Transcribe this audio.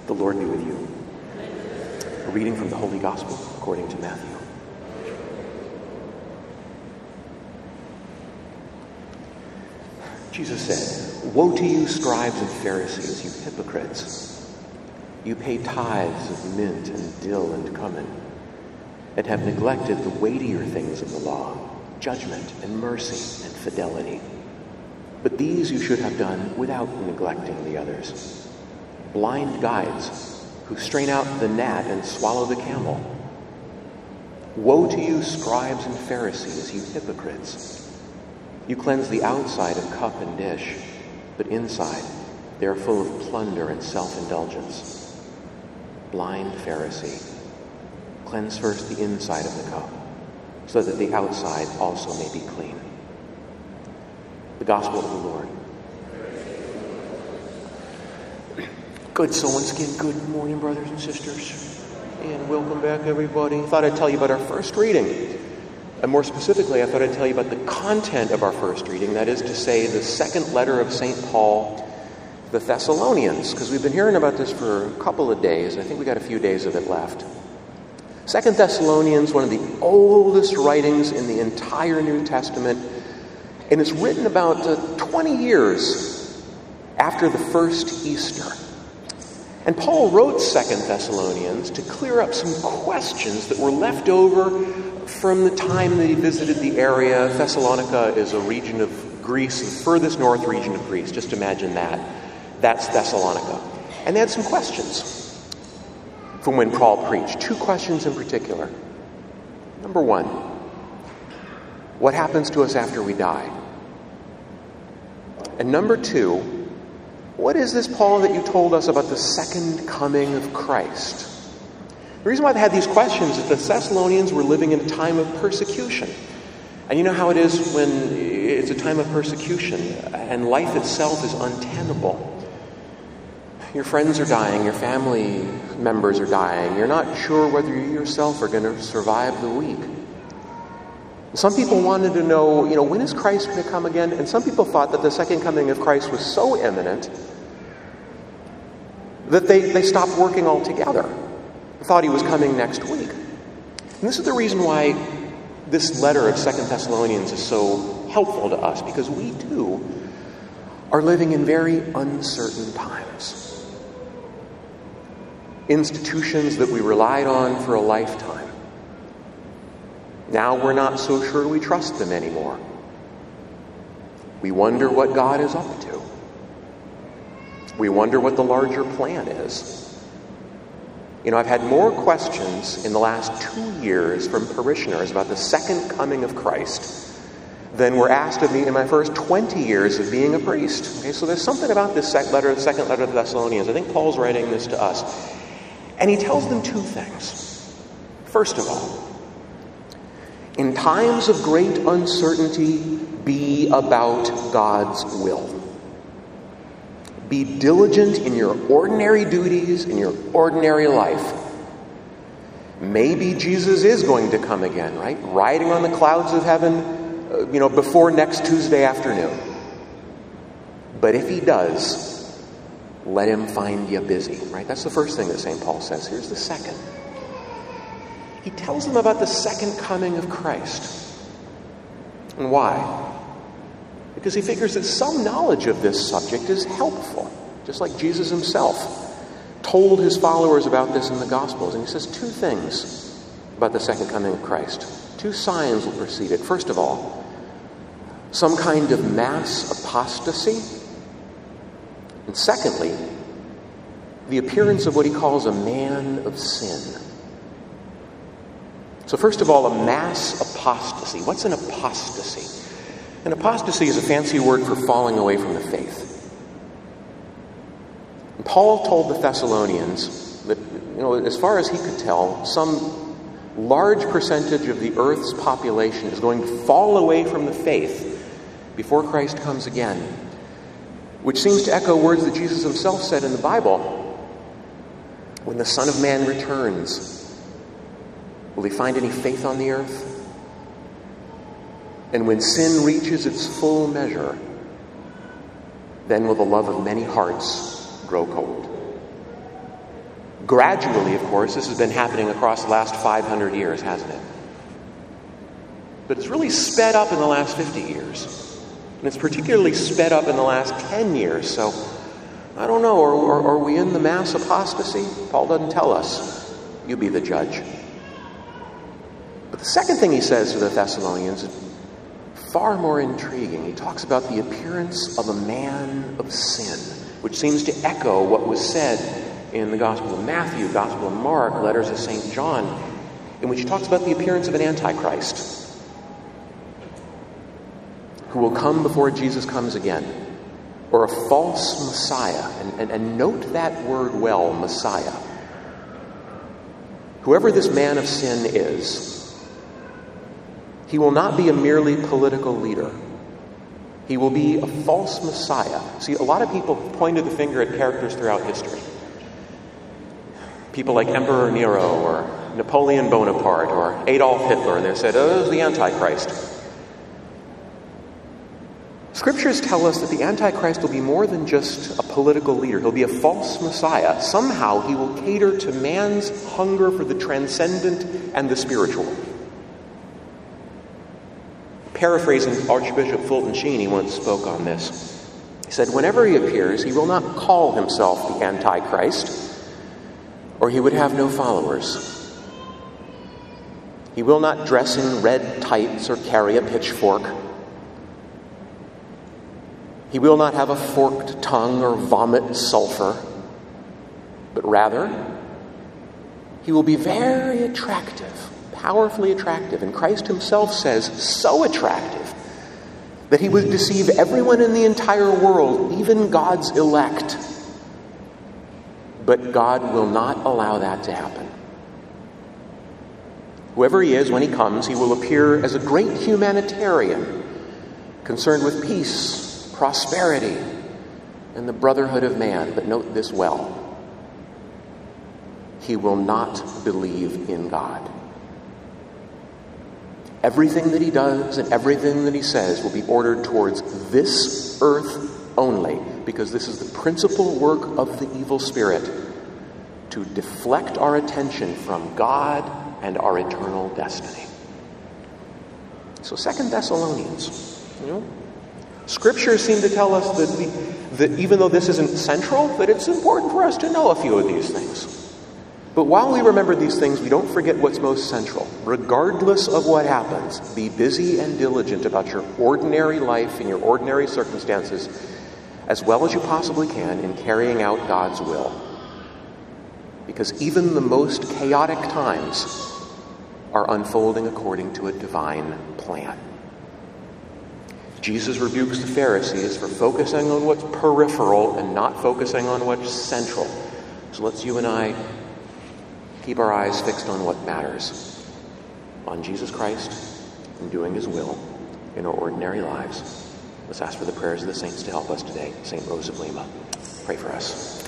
The Lord be with you. A reading from the Holy Gospel according to Matthew. Jesus said, "Woe to you, scribes and Pharisees, you hypocrites! You pay tithes of mint and dill and cumin, and have neglected the weightier things of the law, judgment and mercy and fidelity. But these you should have done without neglecting the others. Blind guides who strain out the gnat and swallow the camel. Woe to you, scribes and Pharisees, you hypocrites! You cleanse the outside of cup and dish, but inside they are full of plunder and self-indulgence. Blind Pharisee, cleanse first the inside of the cup, so that the outside also may be clean." The Gospel of the Lord. Good, so once again, good morning, brothers and sisters, and welcome back, everybody. I thought I'd tell you about our first reading. And more specifically, I thought I'd tell you about the content of our first reading, that is to say, the second letter of St. Paul to the Thessalonians, because we've been hearing about this for a couple of days. I think we got a few days of it left. 2 Thessalonians, one of the oldest writings in the entire New Testament, and it's written about 20 years after the first Easter. And Paul wrote 2 Thessalonians to clear up some questions that were left over from the time that he visited the area. Thessalonica is a region of Greece, the furthest north region of Greece. Just imagine that. That's Thessalonica. And they had some questions from when Paul preached. Two questions in particular. Number one, what happens to us after we die? And number two, what is this, Paul, that you told us about the second coming of Christ? The reason why they had these questions is the Thessalonians were living in a time of persecution. And you know how it is when it's a time of persecution and life itself is untenable. Your friends are dying, your family members are dying. You're not sure whether you yourself are going to survive the week. Some people wanted to know, when is Christ going to come again? And some people thought that the second coming of Christ was so imminent that they stopped working altogether. They thought he was coming next week. And this is the reason why this letter of 2 Thessalonians is so helpful to us, because we too are living in very uncertain times. Institutions that we relied on for a lifetime, now we're not so sure we trust them anymore. We wonder what God is up to. We wonder what the larger plan is. I've had more questions in the last 2 years from parishioners about the second coming of Christ than were asked of me in my first 20 years of being a priest. Okay, so there's something about this second letter to the Thessalonians. I think Paul's writing this to us. And he tells them two things. First of all, in times of great uncertainty, be about God's will. Be diligent in your ordinary duties, in your ordinary life. Maybe Jesus is going to come again, right? Riding on the clouds of heaven, before next Tuesday afternoon. But if he does, let him find you busy, right? That's the first thing that St. Paul says. Here's the second. He tells them about the second coming of Christ. And why? Because he figures that some knowledge of this subject is helpful, just like Jesus himself told his followers about this in the Gospels. And he says two things about the second coming of Christ. Two signs will precede it. First of all, some kind of mass apostasy. And secondly, the appearance of what he calls a man of sin. So first of all, a mass apostasy. What's an apostasy? An apostasy is a fancy word for falling away from the faith. And Paul told the Thessalonians that, as far as he could tell, some large percentage of the earth's population is going to fall away from the faith before Christ comes again, which seems to echo words that Jesus himself said in the Bible. When the Son of Man returns, will he find any faith on the earth? And when sin reaches its full measure, then will the love of many hearts grow cold. Gradually, of course, this has been happening across the last 500 years, hasn't it? But it's really sped up in the last 50 years. And it's particularly sped up in the last 10 years. So, I don't know, are we in the mass apostasy? Paul doesn't tell us. You be the judge. But the second thing he says to the Thessalonians is far more intriguing. He talks about the appearance of a man of sin, which seems to echo what was said in the Gospel of Matthew, Gospel of Mark, letters of St. John, in which he talks about the appearance of an Antichrist who will come before Jesus comes again, or a false Messiah. And note that word well, Messiah. Whoever this man of sin is, he will not be a merely political leader. He will be a false Messiah. See, a lot of people have pointed the finger at characters throughout history. People like Emperor Nero or Napoleon Bonaparte or Adolf Hitler, and they said, oh, this is the Antichrist. Scriptures tell us that the Antichrist will be more than just a political leader. He'll be a false Messiah. Somehow he will cater to man's hunger for the transcendent and the spiritual. Paraphrasing Archbishop Fulton Sheen, he once spoke on this. He said, whenever he appears, he will not call himself the Antichrist, or he would have no followers. He will not dress in red tights or carry a pitchfork. He will not have a forked tongue or vomit sulfur, but rather, he will be very attractive, powerfully attractive. And Christ himself says, so attractive that he would deceive everyone in the entire world, even God's elect. But God will not allow that to happen. Whoever he is, when he comes, he will appear as a great humanitarian, concerned with peace, prosperity, and the brotherhood of man. But note this well. He will not believe in God. Everything that he does and everything that he says will be ordered towards this earth only, because this is the principal work of the evil spirit, to deflect our attention from God and our eternal destiny. So 2 Thessalonians, Scriptures seem to tell us that even though this isn't central, that it's important for us to know a few of these things. But while we remember these things, we don't forget what's most central. Regardless of what happens, be busy and diligent about your ordinary life and your ordinary circumstances as well as you possibly can in carrying out God's will. Because even the most chaotic times are unfolding according to a divine plan. Jesus rebukes the Pharisees for focusing on what's peripheral and not focusing on what's central. So let's you and I keep our eyes fixed on what matters, on Jesus Christ and doing his will in our ordinary lives. Let's ask for the prayers of the saints to help us today. St. Rose of Lima, pray for us.